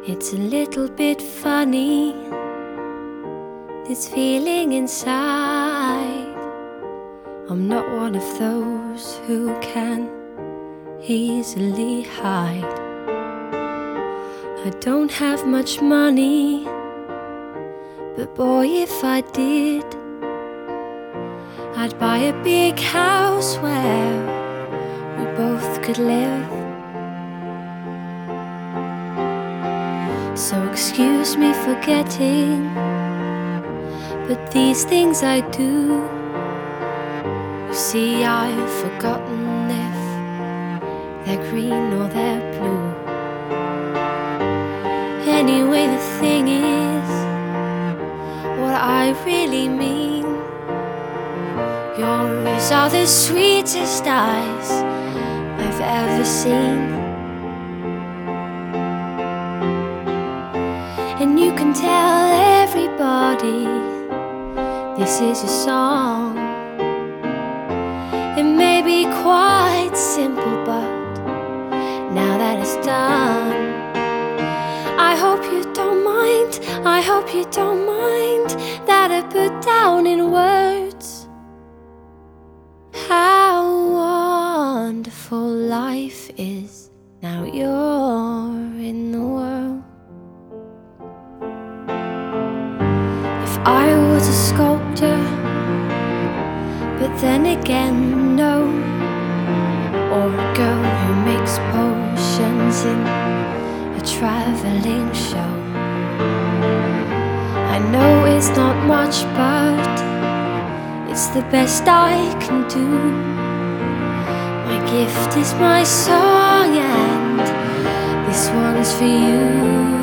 It's a little bit funny, this feeling inside. I'm not one of those who can easily hide. I don't have much money, but boy, if I did, I'd buy a big house where we both could live. So excuse me for getting, but these things I do. You see, I've forgotten if they're green or they're blue. Anyway, the thing is, what I really mean, yours are the sweetest eyes I've ever seen. And you can tell everybody this is a song. It may be quite simple, but now that it's done, I hope you don't mind, I hope you don't mind that I put down in words how wonderful life is now you're in the world. If I was a sculptor, but then again no, or a girl who makes potions in a traveling show. I know it's not much, but it's the best I can do. My gift is my song, and this one's for you.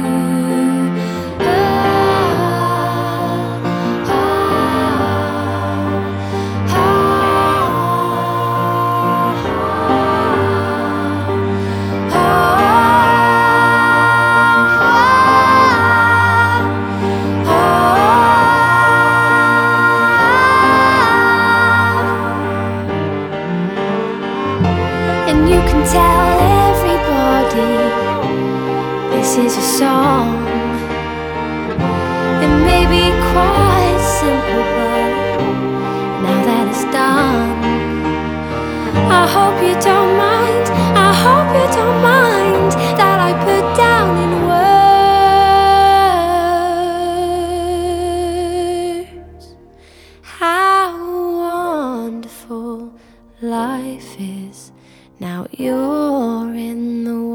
And you can tell everybody this is a song. It may be quite simple, but now that it's done, I hope you don't mind, I hope you don't mind that I put down in words how wonderful life is now you're in the world.